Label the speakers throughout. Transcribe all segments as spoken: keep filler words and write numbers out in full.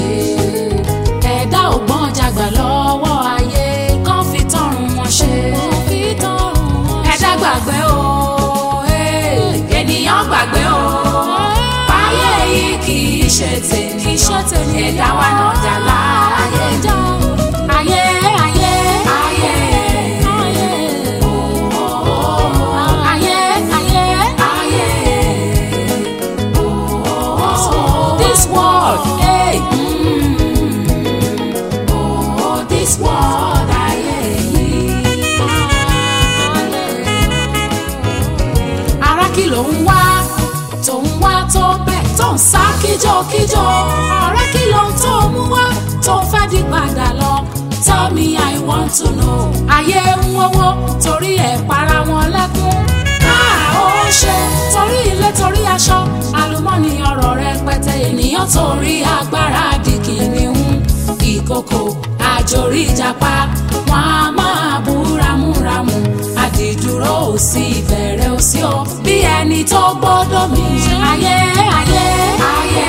Speaker 1: ẹ̀dá ògbọ́n jàgbà lọ́wọ́ ayé kán fi tọrùn wọn ṣe. ẹ̀dá gbàgbé o ènìyàn gbàgbé o ayé yìí kì í ṣe tèmi ẹ̀dá wa náà jà láàyè jà ayé ayé ayé ayé ayé ayé this world hey mm, oh this world ayé yìí ara kí ló ń wá tó ń wá tó bẹ́ẹ̀ tó ń sá kíjokíjo ọ̀rẹ́ kí ló ń tó mú wá tó ń fẹ́ di padà lọ tell me I want to know. ayé ń wọ́wọ́ torí ẹ̀ para wọn lẹ́kún káà ó ṣe torí ilé torí aṣọ àlùmọ́ọ́nì ọ̀rọ̀ rẹpẹtẹ ènìyàn torí agbára di kìnìún ìkòkò àjòrí ìjàpá wọn a máa bú ramúramù àdìdúró ò sí ìbẹ̀rẹ̀ ò sí o bí ẹni tó gbọ́dọ̀ mi ayé ayé ayé.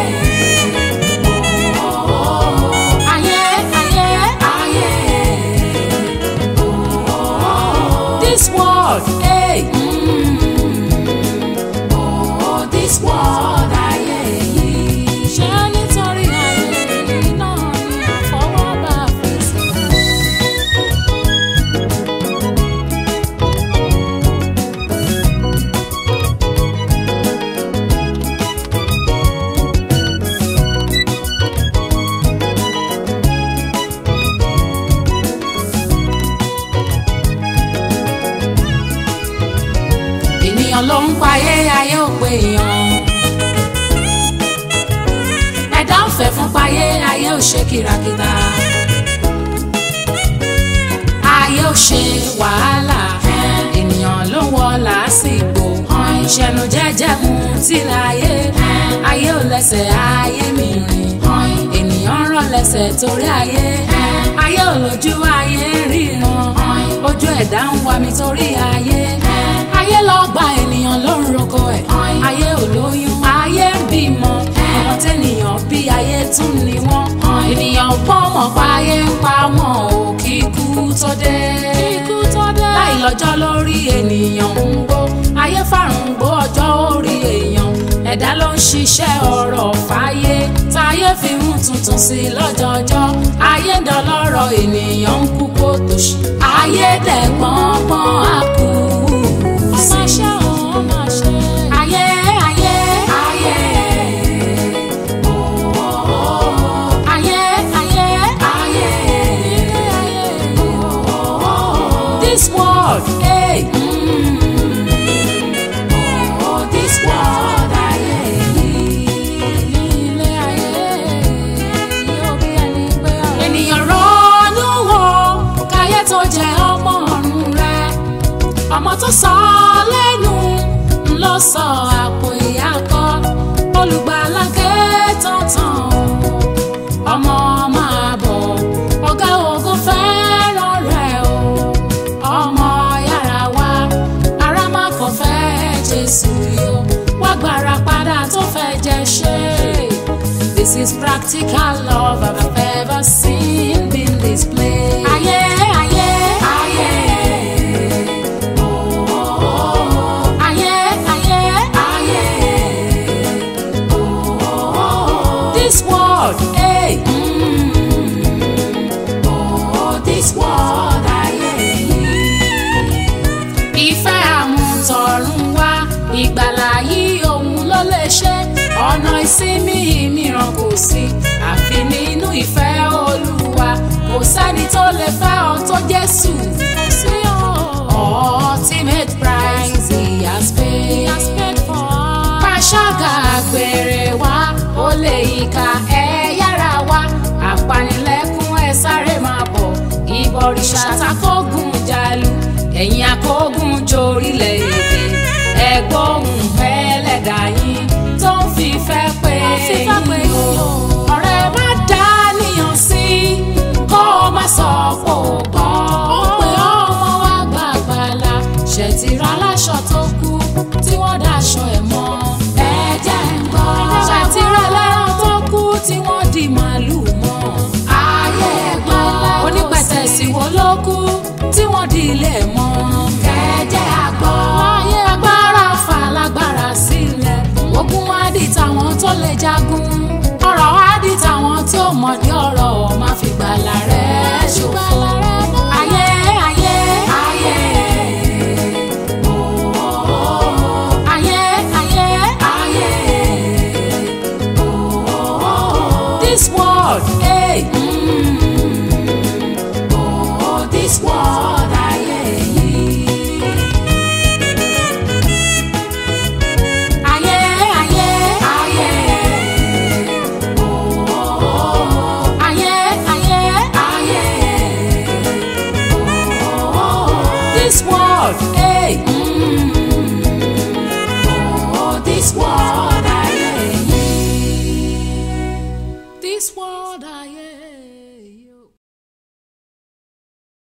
Speaker 1: ayé ayé ayé this world hey mm, oh this world ayé yìí ṣé nítorí ayé yìí náà ni àfọwọ́bá fèsì. ènìyàn ló ń payé ayé ò pé èèyàn ẹ̀dá ń fẹ́ fún payé ayé ò ṣe kìràkìtà ayé ò ṣe wàhálà ènìyàn ló ń wọ lásìkò ìṣẹ̀nu jẹ́jẹ́ mu tí láyé ayé ò lẹ́sẹ̀ ayé mi rìn ènìyàn rọ̀ lẹ́sẹ̀ torí ayé ayé ò lójú ayé ríran ojú ẹ̀dá ń wá mi torí ayé ayé lọ gba ènìyàn ló ń roko ẹ̀ ayé ò lóyún ayé ń bímọ ọmọ tẹ́nìyàn bí ayé tún ni wọ́n ènìyàn gbọ́ mọ̀ pa ayé ń pa wọn ò kí ikú tó dé láì lọ́jọ́ lórí ènìyàn ń gbó ayé fàrùn gbó ọjọ́ orí èèyàn ẹ̀dá ló ń ṣiṣẹ́ ọ̀rọ̀ fáyé táyé fi ń tuntun sí lọ́jọ́jọ́ ayé ń dọlọ́rọ̀ ènìyàn ń kú kó tòṣì ayé dẹ̀ pọ́npọ́n á kú sí ayé ayé ayé ayé ayé ayé this world hey mm, oh this world ayé ilé ayé yóò bí ẹni pé ènìyàn ronú wo káyé tó jẹ ọmọ ọ̀run rẹ ọmọ tó sọ lẹ́nu ló sọ àpò ìyá kọ́ olùgbàlà kẹ́tọ̀tàn ọmọ máa bọ̀ ọ̀gá ògo fẹ́ràn rẹ̀ o ọmọ yàrá wa ara má kò fẹ́ Jésù yó wá gbára padà tó fẹ́ jẹ ṣe. This is practical love I've ever seen been displayed. ayé ayé ayé. This world, hey, mm, oh this world ayé yìí. Ìfẹ́ àmútọ̀run wá ìgbàlà yìí òun ló lè ṣe ọ̀nà ìsinmi mìíràn kò sí àfi nínú ìfẹ́ Olúwa kò sẹ́ni tó lè fẹ́ ọ tó Jésù sí ọ. Ultimate price he has paid, he has paid for us. Pàṣágà gbèrè wá ó lè yíká ẹ yára wá apanilẹ́kún ẹ sáré máa bọ̀ ìbọ̀rìṣà takógun jálù ẹ̀yin akógun jórílẹ̀-èdè ẹgbóhùn ẹlẹ́dàá yín tó ń fìfẹ́ pé yín o ọ̀rẹ́ má dá níyàn sí kó o má sọ pò gbọ́ ó pé ọmọ wa gbàgbàlà ṣètìrà láṣọ tó kú tí wọ́n dáṣọ ẹ̀ mọ́ ẹ̀jẹ̀ ń gbọ́ ṣètìrà lẹ́ràn tó kú tí wọ́n dì mọ́ jagun ọ̀rọ̀ wá di tàwọn tí ó mọ̀ ní ọ̀rọ̀.